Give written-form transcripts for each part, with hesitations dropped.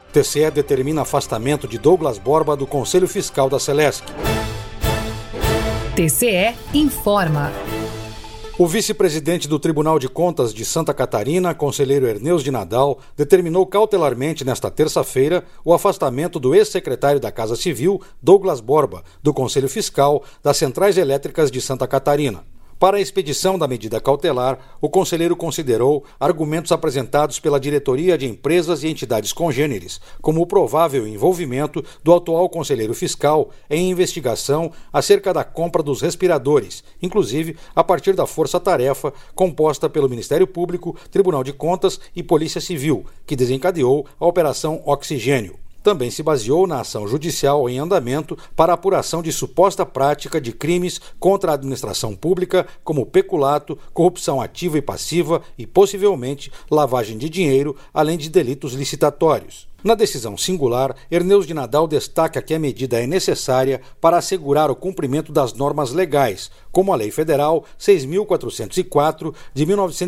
TCE determina afastamento de Douglas Borba do Conselho Fiscal da Celesc. TCE informa. O vice-presidente do Tribunal de Contas de Santa Catarina, conselheiro Erneus de Nadal, determinou cautelarmente nesta terça-feira o afastamento do ex-secretário da Casa Civil, Douglas Borba, do Conselho Fiscal das Centrais Elétricas de Santa Catarina. Para a expedição da medida cautelar, o conselheiro considerou argumentos apresentados pela diretoria de empresas e entidades congêneres, como o provável envolvimento do atual conselheiro fiscal em investigação acerca da compra dos respiradores, inclusive a partir da força-tarefa composta pelo Ministério Público, Tribunal de Contas e Polícia Civil, que desencadeou a Operação Oxigênio. Também se baseou na ação judicial em andamento para a apuração de suposta prática de crimes contra a administração pública, como peculato, corrupção ativa e passiva e, possivelmente, lavagem de dinheiro, além de delitos licitatórios. Na decisão singular, Erneus de Nadal destaca que a medida é necessária para assegurar o cumprimento das normas legais, como a Lei Federal 6.404 de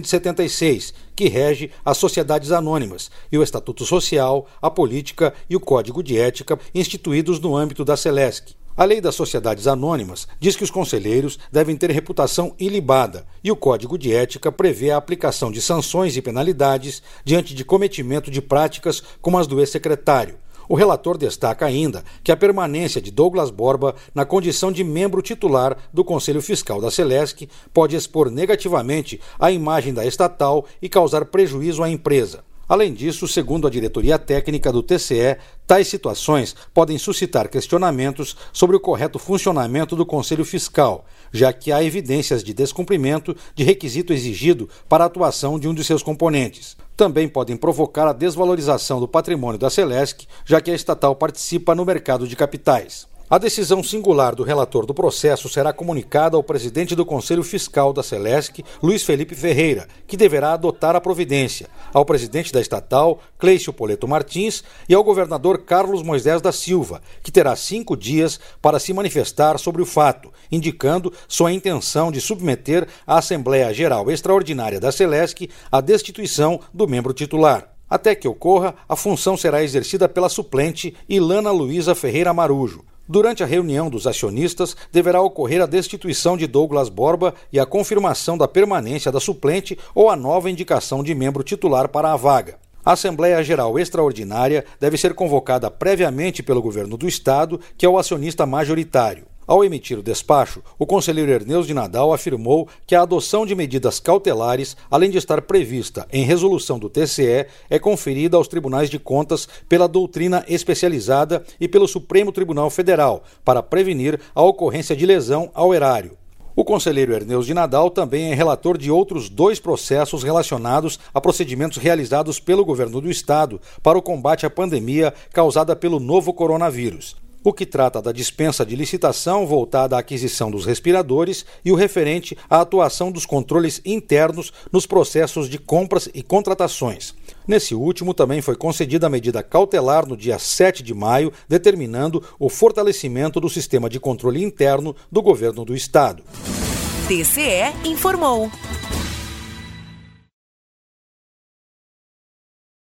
1976, que rege as sociedades anônimas, e o Estatuto Social, a Política e o Código de Ética instituídos no âmbito da Celesc. A Lei das Sociedades Anônimas diz que os conselheiros devem ter reputação ilibada e o Código de Ética prevê a aplicação de sanções e penalidades diante de cometimento de práticas como as do ex-secretário. O relator destaca ainda que a permanência de Douglas Borba na condição de membro titular do Conselho Fiscal da Celesc pode expor negativamente a imagem da estatal e causar prejuízo à empresa. Além disso, segundo a diretoria técnica do TCE, tais situações podem suscitar questionamentos sobre o correto funcionamento do Conselho Fiscal, já que há evidências de descumprimento de requisito exigido para a atuação de um de seus componentes. Também podem provocar a desvalorização do patrimônio da Celesc, já que a estatal participa no mercado de capitais. A decisão singular do relator do processo será comunicada ao presidente do Conselho Fiscal da Celesc, Luiz Felipe Ferreira, que deverá adotar a providência, ao presidente da estatal, Cleício Poleto Martins, e ao governador Carlos Moisés da Silva, que terá 5 dias para se manifestar sobre o fato, indicando sua intenção de submeter à Assembleia Geral Extraordinária da Celesc a destituição do membro titular. Até que ocorra, a função será exercida pela suplente Ilana Luísa Ferreira Marujo. Durante a reunião dos acionistas, deverá ocorrer a destituição de Douglas Borba e a confirmação da permanência da suplente ou a nova indicação de membro titular para a vaga. A Assembleia Geral Extraordinária deve ser convocada previamente pelo governo do Estado, que é o acionista majoritário. Ao emitir o despacho, o conselheiro Erneus de Nadal afirmou que a adoção de medidas cautelares, além de estar prevista em resolução do TCE, é conferida aos tribunais de contas pela doutrina especializada e pelo Supremo Tribunal Federal, para prevenir a ocorrência de lesão ao erário. O conselheiro Erneus de Nadal também é relator de outros 2 processos relacionados a procedimentos realizados pelo governo do Estado para o combate à pandemia causada pelo novo coronavírus. O que trata da dispensa de licitação voltada à aquisição dos respiradores e o referente à atuação dos controles internos nos processos de compras e contratações. Nesse último, também foi concedida a medida cautelar no dia 7 de maio, determinando o fortalecimento do sistema de controle interno do governo do Estado. TCE informou.